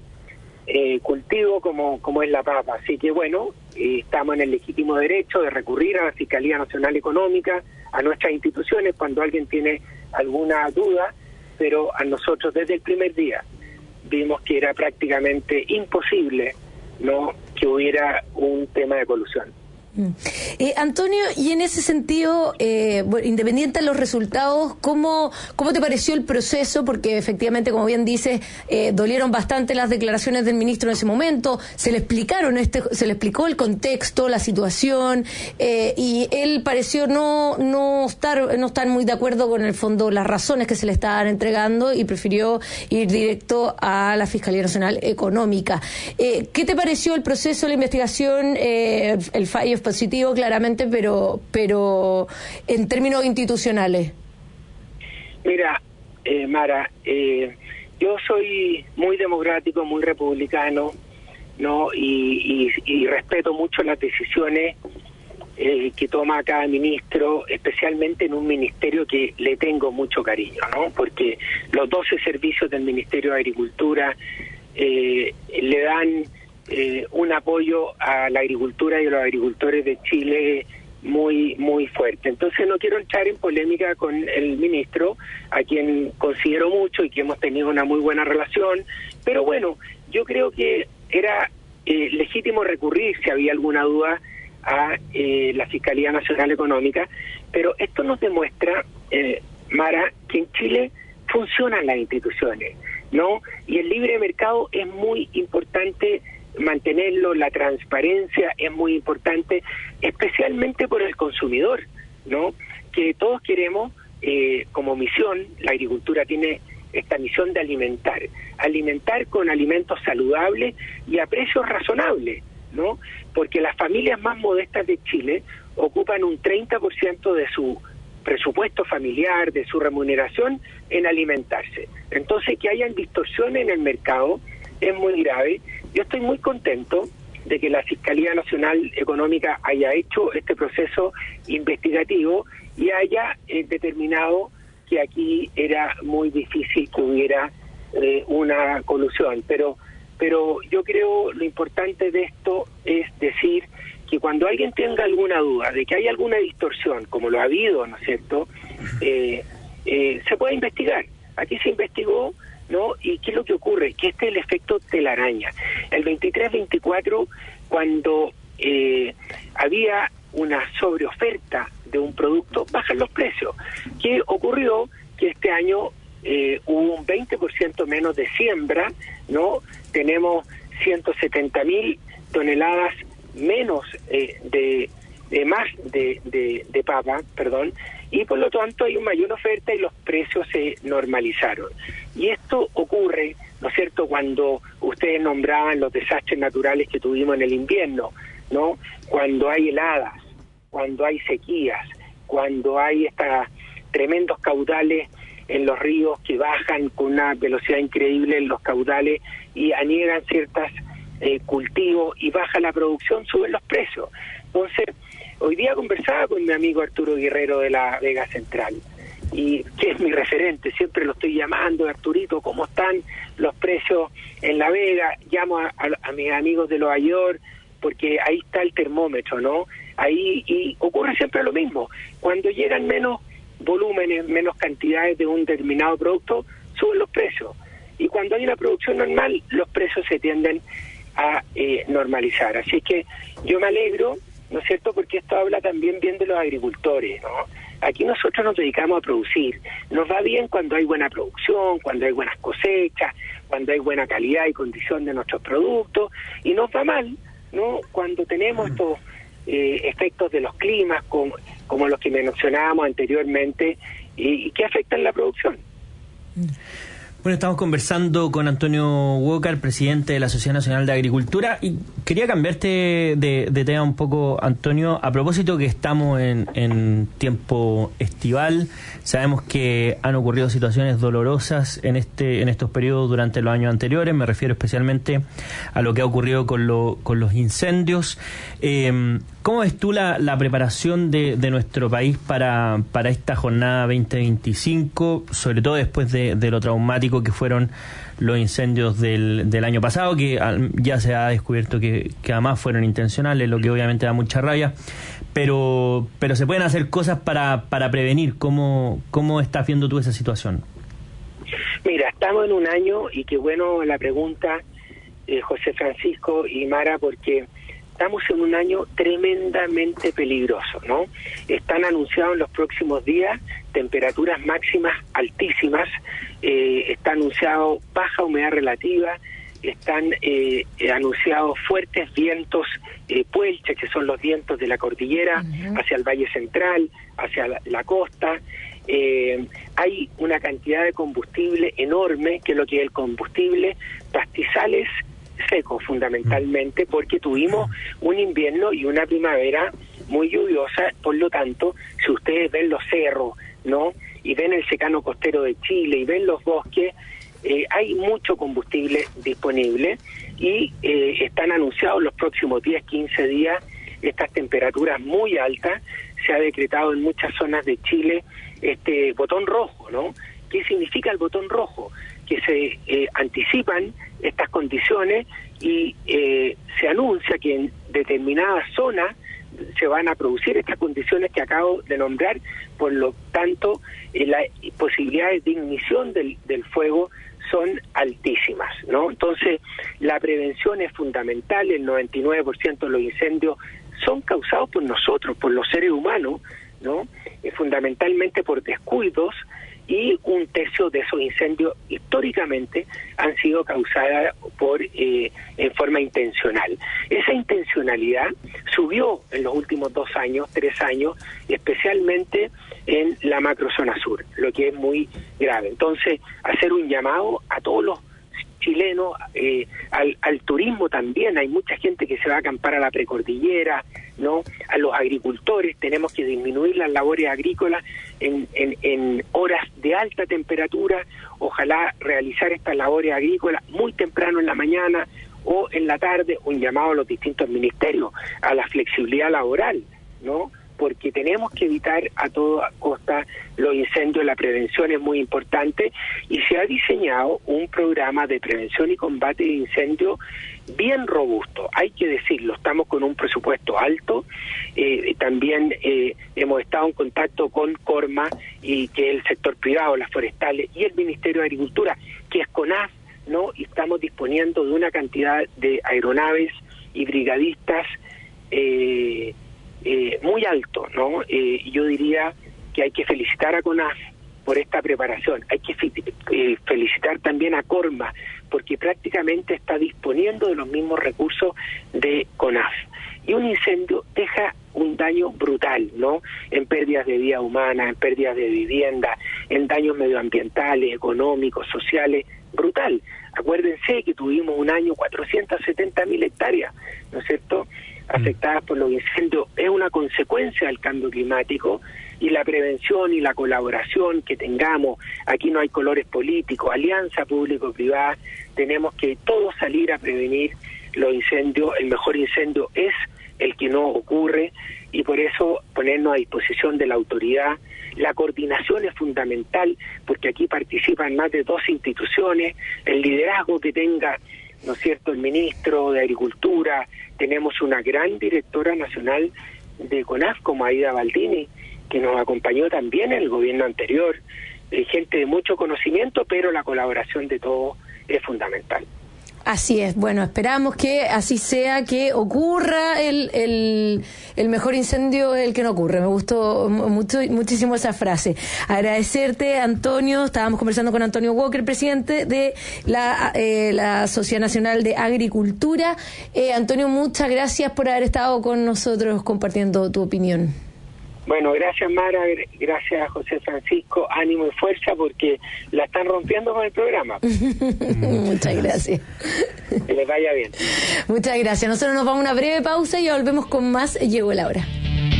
eh, cultivo como, como es la papa. Así que bueno, eh, estamos en el legítimo derecho de recurrir a la Fiscalía Nacional Económica, a nuestras instituciones cuando alguien tiene alguna duda, pero a nosotros desde el primer día vimos que era prácticamente imposible, ¿no?, que hubiera un tema de colusión. Eh, Antonio, y en ese sentido, eh, bueno, independiente de los resultados, ¿cómo, ¿cómo te pareció el proceso? Porque efectivamente, como bien dices, eh, dolieron bastante las declaraciones del ministro en ese momento, se le explicaron este, se le explicó el contexto, la situación, eh, y él pareció no, no estar, no estar muy de acuerdo con el fondo, las razones que se le estaban entregando, y prefirió ir directo a la Fiscalía Nacional Económica. Eh, ¿Qué te pareció el proceso, la investigación, eh, el fallo es positivo claramente, pero pero en términos institucionales? Mira, eh, Mara, eh, yo soy muy democrático, muy republicano, ¿no? Y, y, y respeto mucho las decisiones eh, que toma cada ministro, especialmente en un ministerio que le tengo mucho cariño, ¿no? Porque los doce servicios del Ministerio de Agricultura eh, le dan Eh, un apoyo a la agricultura y a los agricultores de Chile muy muy fuerte. Entonces no quiero entrar en polémica con el ministro, a quien considero mucho y que hemos tenido una muy buena relación, pero bueno, yo creo que era eh, legítimo recurrir si había alguna duda a eh, la Fiscalía Nacional Económica, pero esto nos demuestra, eh, Mara, que en Chile funcionan las instituciones, ¿no? Y el libre mercado es muy importante mantenerlo, la transparencia es muy importante, especialmente por el consumidor, ¿no? Que todos queremos, eh, como misión, la agricultura tiene esta misión de alimentar, alimentar con alimentos saludables y a precios razonables, ¿no? Porque las familias más modestas de Chile ocupan un treinta por ciento de su presupuesto familiar, de su remuneración en alimentarse. Entonces, que hayan distorsiones en el mercado es muy grave. Yo estoy muy contento de que la Fiscalía Nacional Económica haya hecho este proceso investigativo y haya eh, determinado que aquí era muy difícil que hubiera eh, una colusión. Pero, pero yo creo lo importante de esto es decir que cuando alguien tenga alguna duda de que hay alguna distorsión, como lo ha habido, ¿no es cierto?, eh, eh, se puede investigar. Aquí se investigó, ¿no? ¿Y qué es lo que ocurre? Que este es el efecto telaraña. El veintitrés veinticuatro, cuando eh, había una sobreoferta de un producto, bajan los precios. ¿Qué ocurrió? Que este año eh, hubo un veinte por ciento menos de siembra, ¿no? Tenemos ciento setenta mil toneladas menos eh, de, de más de, de, de papa, perdón, y por lo tanto hay una mayor oferta y los precios se normalizaron. Y esto ocurre, ¿no es cierto?, cuando ustedes nombraban los desastres naturales que tuvimos en el invierno, ¿no? Cuando hay heladas, cuando hay sequías, cuando hay estos tremendos caudales en los ríos que bajan con una velocidad increíble en los caudales y aniegan ciertas eh, cultivos y baja la producción, suben los precios. Entonces, hoy día conversaba con mi amigo Arturo Guerrero de la Vega Central, y que es mi referente, siempre lo estoy llamando, Arturito, ¿cómo están los precios en La Vega? Llamo a, a, a mis amigos de Nueva York, porque ahí está el termómetro, ¿no? Ahí, y ocurre siempre lo mismo, cuando llegan menos volúmenes, menos cantidades de un determinado producto, suben los precios, y cuando hay una producción normal, los precios se tienden a eh, normalizar. Así que yo me alegro, ¿no es cierto?, porque esto habla también bien de los agricultores, ¿no? Aquí nosotros nos dedicamos a producir. Nos va bien cuando hay buena producción, cuando hay buenas cosechas, cuando hay buena calidad y condición de nuestros productos, y nos va mal, ¿no?, cuando tenemos estos eh, efectos de los climas, como, como los que mencionábamos anteriormente, y, y que afectan la producción. Bueno, estamos conversando con Antonio Walker, presidente de la Sociedad Nacional de Agricultura, y quería cambiarte de, de tema un poco, Antonio, a propósito que estamos en, en tiempo estival. Sabemos que han ocurrido situaciones dolorosas en este en estos periodos durante los años anteriores. Me refiero especialmente a lo que ha ocurrido con, lo, con los incendios. Eh, ¿Cómo ves tú la, la preparación de, de nuestro país para, para esta jornada veinte veinticinco, sobre todo después de, de lo traumático que fueron los incendios del, del año pasado, que ya se ha descubierto que, que además fueron intencionales, lo que obviamente da mucha rabia, pero pero se pueden hacer cosas para, para prevenir? ¿Cómo, ¿Cómo estás viendo tú esa situación? Mira, estamos en un año, y qué bueno la pregunta, eh, José Francisco y Mara, porque estamos en un año tremendamente peligroso, ¿no? Están anunciados en los próximos días temperaturas máximas altísimas, eh, está anunciado baja humedad relativa, están eh, anunciados fuertes vientos eh, puelches, que son los vientos de la cordillera, uh-huh, hacia el Valle Central, hacia la, la costa. Eh, hay una cantidad de combustible enorme, que es lo que es el combustible, pastizales secos fundamentalmente, porque tuvimos un invierno y una primavera muy lluviosa. Por lo tanto, si ustedes ven los cerros, ¿no?, y ven el secano costero de Chile y ven los bosques, eh, hay mucho combustible disponible, y eh, están anunciados los próximos diez, quince días estas temperaturas muy altas. Se ha decretado en muchas zonas de Chile este botón rojo, ¿no? ¿Qué significa el botón rojo? Que se eh, anticipan estas condiciones y eh, se anuncia que en determinadas zonas se van a producir estas condiciones que acabo de nombrar, por lo tanto eh, las posibilidades de ignición del, del fuego son altísimas, ¿no? Entonces la prevención es fundamental. El noventa y nueve por ciento de los incendios son causados por nosotros, por los seres humanos, ¿no? Eh, fundamentalmente por descuidos, y un tercio de esos incendios históricamente han sido causados por eh, en forma intencional. Esa intencionalidad subió en los últimos dos años, tres años, especialmente en la macrozona sur, lo que es muy grave. Entonces, hacer un llamado a todos los chilenos, eh, al, al turismo también. Hay mucha gente que se va a acampar a la precordillera, ¿no? A los agricultores, tenemos que disminuir las labores agrícolas en, en, en horas de alta temperatura. Ojalá realizar estas labores agrícolas muy temprano en la mañana o en la tarde. Un llamado a los distintos ministerios a la flexibilidad laboral, ¿no? Porque tenemos que evitar a toda costa los incendios. La prevención es muy importante, y se ha diseñado un programa de prevención y combate de incendios bien robusto, hay que decirlo. Estamos con un presupuesto alto, eh, también eh, hemos estado en contacto con Corma, y que es el sector privado, las forestales, y el Ministerio de Agricultura, que es CONAF, ¿no? Y estamos disponiendo de una cantidad de aeronaves y brigadistas eh, Eh, muy alto, ¿no? Eh, yo diría que hay que felicitar a CONAF por esta preparación, hay que eh, felicitar también a Corma, porque prácticamente está disponiendo de los mismos recursos de CONAF. Y un incendio deja un daño brutal, ¿no? En pérdidas de vida humana, en pérdidas de vivienda, en daños medioambientales, económicos, sociales, brutal. Acuérdense que tuvimos un año cuatrocientas setenta mil hectáreas, ¿no es cierto?, afectadas por los incendios. Es una consecuencia del cambio climático, y la prevención y la colaboración que tengamos, aquí no hay colores políticos, alianza público-privada, tenemos que todos salir a prevenir los incendios. El mejor incendio es el que no ocurre, y por eso ponernos a disposición de la autoridad. La coordinación es fundamental, porque aquí participan más de dos instituciones, el liderazgo que tenga, ¿no es cierto?, el ministro de Agricultura. Tenemos una gran directora nacional de CONAF como Aida Baldini, que nos acompañó también en el gobierno anterior, eh, gente de mucho conocimiento, pero la colaboración de todos es fundamental. Así es. Bueno, esperamos que así sea, que ocurra el, el, el mejor incendio el que no ocurre. Me gustó mucho, muchísimo esa frase. Agradecerte, Antonio. Estábamos conversando con Antonio Walker, presidente de la, eh, la Sociedad Nacional de Agricultura. Eh, Antonio, muchas gracias por haber estado con nosotros compartiendo tu opinión. Bueno, gracias Mara, gracias José Francisco, ánimo y fuerza, porque la están rompiendo con el programa. Muchas gracias. Que les vaya bien. Muchas gracias. Nosotros nos vamos a una breve pausa y volvemos con más Llegó la Hora.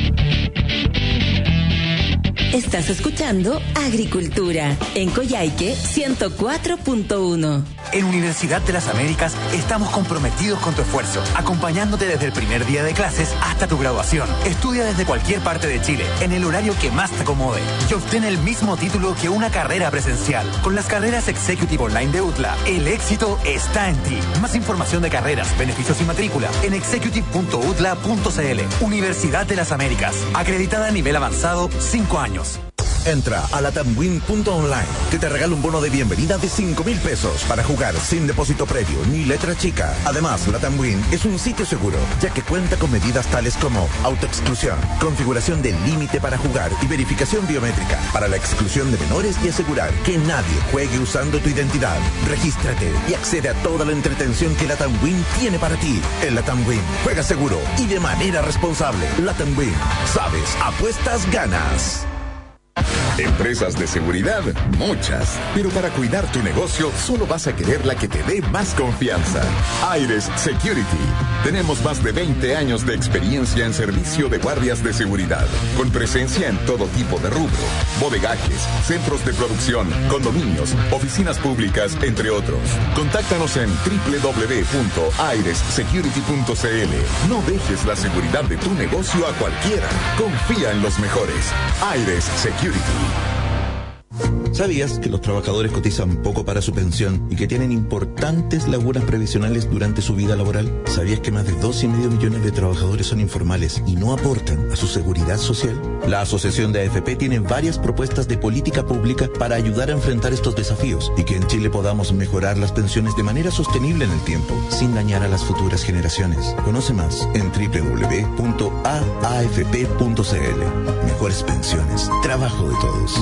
Estás escuchando Agricultura en Coyhaique ciento cuatro punto uno. En Universidad de las Américas estamos comprometidos con tu esfuerzo, acompañándote desde el primer día de clases hasta tu graduación. Estudia desde cualquier parte de Chile, en el horario que más te acomode, y obtén el mismo título que una carrera presencial. Con las carreras Executive Online de U T L A, el éxito está en ti. Más información de carreras, beneficios y matrícula en executive punto u t l a punto c l. Universidad de las Américas, acreditada a nivel avanzado, cinco años. Entra a latamwin punto online, que te regala un bono de bienvenida de cinco mil pesos para jugar sin depósito previo ni letra chica. Además, Latamwin es un sitio seguro, ya que cuenta con medidas tales como autoexclusión, configuración del límite para jugar y verificación biométrica para la exclusión de menores, y asegurar que nadie juegue usando tu identidad. Regístrate y accede a toda la entretención que Latamwin tiene para ti. En Latamwin, juega seguro y de manera responsable. Latamwin, sabes, apuestas, ganas. Empresas de seguridad, muchas. Pero para cuidar tu negocio, solo vas a querer la que te dé más confianza. Aires Security. Tenemos más de veinte años de experiencia en servicio de guardias de seguridad, con presencia en todo tipo de rubro: bodegajes, centros de producción, condominios, oficinas públicas, entre otros. Contáctanos en doble u doble u doble u punto aires security punto c l. No dejes la seguridad de tu negocio a cualquiera. Confía en los mejores. Aires Security. ¿Sabías que los trabajadores cotizan poco para su pensión y que tienen importantes lagunas previsionales durante su vida laboral? ¿Sabías que más de dos y medio millones de trabajadores son informales y no aportan a su seguridad social? La Asociación de A F P tiene varias propuestas de política pública para ayudar a enfrentar estos desafíos y que en Chile podamos mejorar las pensiones de manera sostenible en el tiempo, sin dañar a las futuras generaciones. Conoce más en doble u doble u doble u punto a a f p punto c l. Mejores pensiones, trabajo de todos.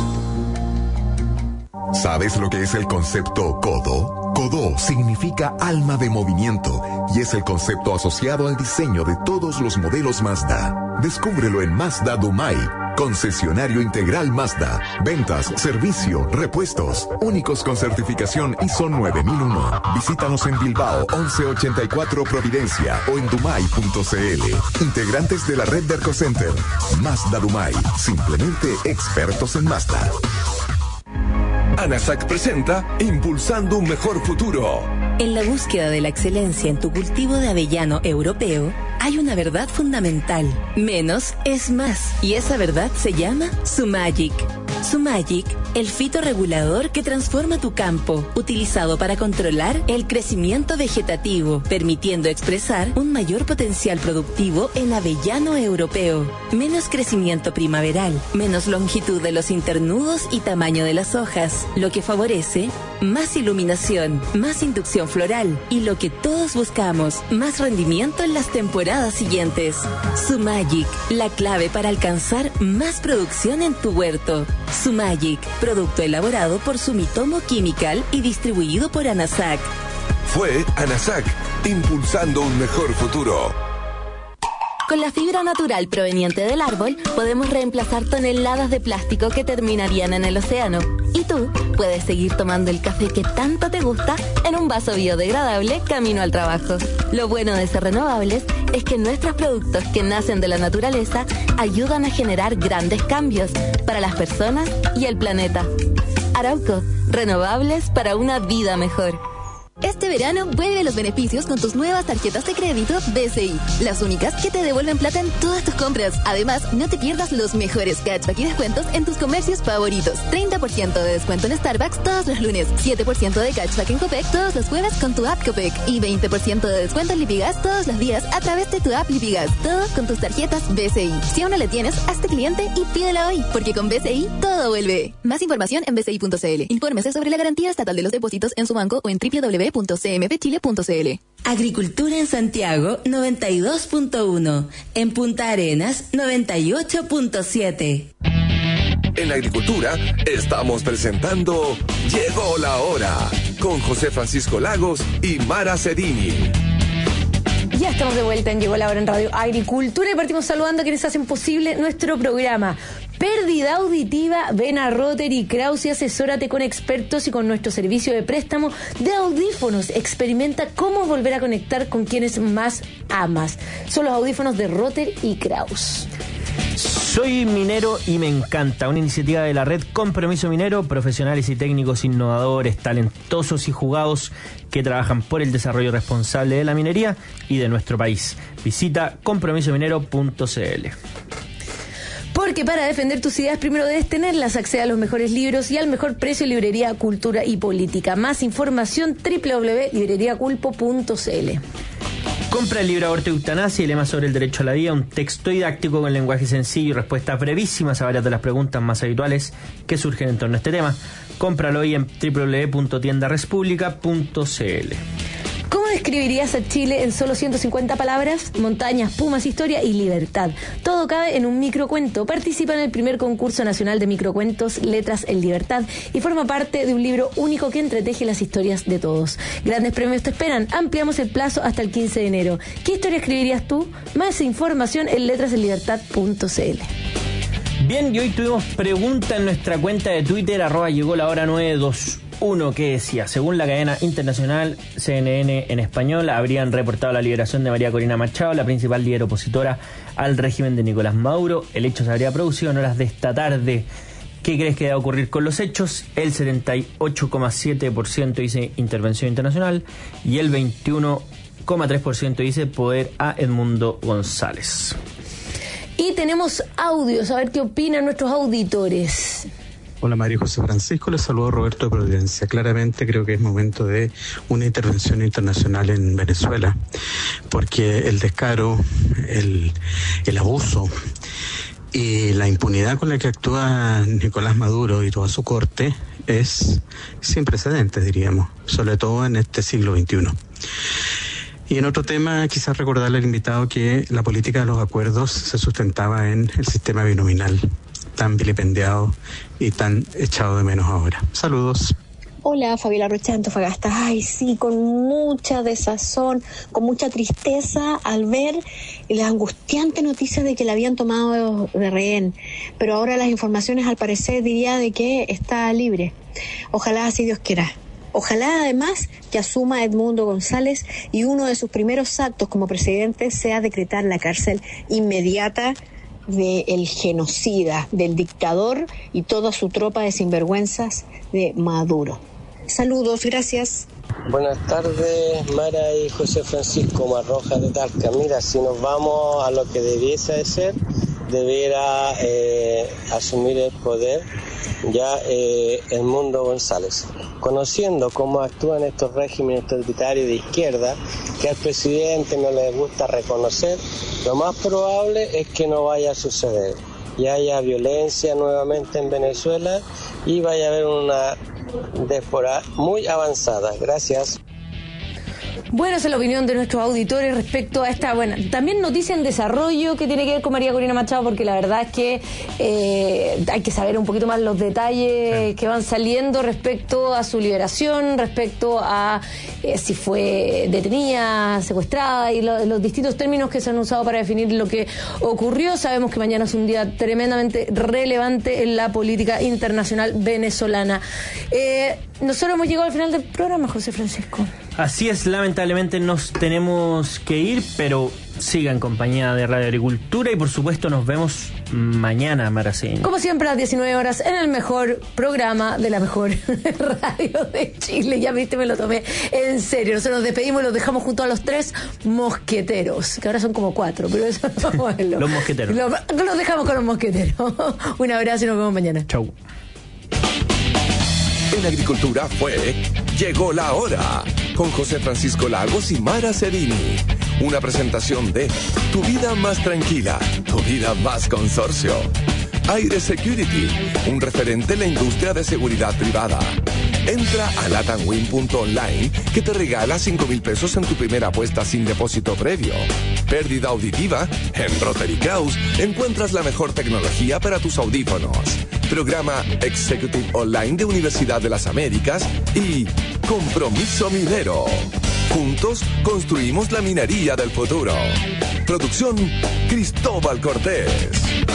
¿Sabes lo que es el concepto CODO? CODO significa alma de movimiento y es el concepto asociado al diseño de todos los modelos Mazda. Descúbrelo en Mazda Dumai, concesionario integral Mazda. Ventas, servicio, repuestos, únicos con certificación I S O nueve mil uno. Visítanos en Bilbao, once ochenta y cuatro Providencia o en dumai punto c l. Integrantes de la red de Arcocenter. Mazda Dumai, simplemente expertos en Mazda. ANASAC presenta Impulsando un Mejor Futuro. En la búsqueda de la excelencia en tu cultivo de avellano europeo, hay una verdad fundamental. Menos es más. Y esa verdad se llama Sumagic. Sumagic, el fitorregulador que transforma tu campo, utilizado para controlar el crecimiento vegetativo, permitiendo expresar un mayor potencial productivo en avellano europeo. Menos crecimiento primaveral, menos longitud de los internudos y tamaño de las hojas, lo que favorece más iluminación, más inducción floral y lo que todos buscamos, más rendimiento en las temporadas siguientes. Sumagic, la clave para alcanzar más producción en tu huerto. Sumagic, producto elaborado por Sumitomo Chemical y distribuido por ANASAC. Fue ANASAC, impulsando un mejor futuro. Con la fibra natural proveniente del árbol, podemos reemplazar toneladas de plástico que terminarían en el océano. Y tú puedes seguir tomando el café que tanto te gusta en un vaso biodegradable camino al trabajo. Lo bueno de ser renovables es que nuestros productos que nacen de la naturaleza ayudan a generar grandes cambios para las personas y el planeta. Arauco, renovables para una vida mejor. Este verano vuelve los beneficios con tus nuevas tarjetas de crédito B C I, las únicas que te devuelven plata en todas tus compras. Además, no te pierdas los mejores cashback y descuentos en tus comercios favoritos. treinta por ciento de descuento en Starbucks todos los lunes, siete por ciento de cashback en Copec todos los jueves con tu app Copec y veinte por ciento de descuento en Lipigas todos los días a través de tu app Lipigas. Todo con tus tarjetas B C I. Si aún no la tienes, hazte cliente y pídela hoy, porque con B C I todo vuelve. Más información en b c i punto c l. Infórmese sobre la garantía estatal de los depósitos en su banco o en doble u doble u doble u punto c m p chile punto c l. Agricultura en Santiago noventa y dos punto uno, en Punta Arenas noventa y ocho punto siete. En Agricultura estamos presentando Llegó la Hora con José Francisco Lagos y Mara Cedini. Ya estamos de vuelta en Llegó la Hora en Radio Agricultura y partimos saludando a quienes hacen posible nuestro programa. Pérdida auditiva, ven a Rotary Kraus y asesórate con expertos y con nuestro servicio de préstamo de audífonos. Experimenta cómo volver a conectar con quienes más amas. Son los audífonos de Rotary y Kraus. Soy minero y me encanta. Una iniciativa de la red Compromiso Minero, profesionales y técnicos innovadores, talentosos y jugados que trabajan por el desarrollo responsable de la minería y de nuestro país. Visita compromiso minero punto c l. Porque para defender tus ideas primero debes tenerlas. Accede a los mejores libros y al mejor precio. Librería Cultura y Política. Más información doble u doble u doble u punto librería culpo punto c l. Compra el libro Aborto y Eutanasia y lema sobre el derecho a la vida, un texto didáctico con lenguaje sencillo y respuestas brevísimas a varias de las preguntas más habituales que surgen en torno a este tema. Cómpralo hoy en doble u doble u doble u punto tienda res pública punto c l. ¿Cómo describirías a Chile en solo ciento cincuenta palabras? Montañas, pumas, historia y libertad. Todo cabe en un microcuento. Participa en el primer concurso nacional de microcuentos Letras en Libertad y forma parte de un libro único que entreteje las historias de todos. Grandes premios te esperan. Ampliamos el plazo hasta el quince de enero. ¿Qué historia escribirías tú? Más información en letras en libertad punto c l. Bien, y hoy tuvimos pregunta en nuestra cuenta de Twitter, arroba llegó la hora nueve dos uno, que decía: según la cadena internacional C N N en español, habrían reportado la liberación de María Corina Machado, la principal líder opositora al régimen de Nicolás Maduro. El hecho se habría producido en horas de esta tarde. ¿Qué crees que va a ocurrir con los hechos? El setenta y ocho coma siete por ciento dice intervención internacional y el veintiuno coma tres por ciento dice poder a Edmundo González. Y tenemos audios, a ver qué opinan nuestros auditores. Hola María José Francisco, les saludo Roberto de Providencia. Claramente creo que es momento de una intervención internacional en Venezuela, porque el descaro, el, el abuso y la impunidad con la que actúa Nicolás Maduro y toda su corte es sin precedentes, diríamos, sobre todo en este siglo veintiuno. Y en otro tema, quizás recordarle al invitado que la política de los acuerdos se sustentaba en el sistema binominal, tan vilipendiado y tan echado de menos ahora. Saludos. Hola, Fabiola Rocha de Antofagasta. Ay, sí, con mucha desazón, con mucha tristeza al ver la angustiante noticia de que la habían tomado de rehén. Pero ahora las informaciones, al parecer, diría de que está libre. Ojalá así Dios quiera. Ojalá además que asuma Edmundo González y uno de sus primeros actos como presidente sea decretar la cárcel inmediata del genocida, del dictador y toda su tropa de sinvergüenzas de Maduro. Saludos, gracias. Buenas tardes, Mara y José Francisco Marroja de Talca. Mira, si nos vamos a lo que debiese de ser, debiera eh, asumir el poder ya eh, Edmundo González. Conociendo cómo actúan estos regímenes totalitarios de izquierda, que al presidente no le gusta reconocer, lo más probable es que no vaya a suceder y haya violencia nuevamente en Venezuela y vaya a haber una diáspora muy avanzada. Gracias. Bueno, esa es la opinión de nuestros auditores respecto a esta, bueno, también noticia en desarrollo que tiene que ver con María Corina Machado, porque la verdad es que eh, hay que saber un poquito más los detalles sí. que van saliendo respecto a su liberación, respecto a eh, si fue detenida, secuestrada y lo, los distintos términos que se han usado para definir lo que ocurrió. Sabemos que mañana es un día tremendamente relevante en la política internacional venezolana. Eh, nosotros hemos llegado al final del programa, José Francisco. Así es, lamentablemente nos tenemos que ir, pero siga en compañía de Radio Agricultura y por supuesto nos vemos mañana, Maracín. Como siempre a las diecinueve horas en el mejor programa de la mejor radio de Chile. Ya viste, me lo tomé en serio. Nosotros nos despedimos y los dejamos junto a los tres mosqueteros, que ahora son como cuatro, pero eso vamos a verlo. Los mosqueteros. Los, los dejamos con los mosqueteros. Un abrazo y nos vemos mañana. Chau. En Agricultura fue Llegó la Hora, con José Francisco Lagos y Mara Cerini. Una presentación de Tu Vida Más Tranquila, Tu Vida Más Consorcio. Aire Security, un referente en la industria de seguridad privada. Entra a latamwin punto online que te regala cinco mil pesos en tu primera apuesta sin depósito previo. Pérdida auditiva, en Rotary Kraus encuentras la mejor tecnología para tus audífonos. Programa Executive Online de Universidad de las Américas y Compromiso Minero. Juntos construimos la minería del futuro. Producción Cristóbal Cortés.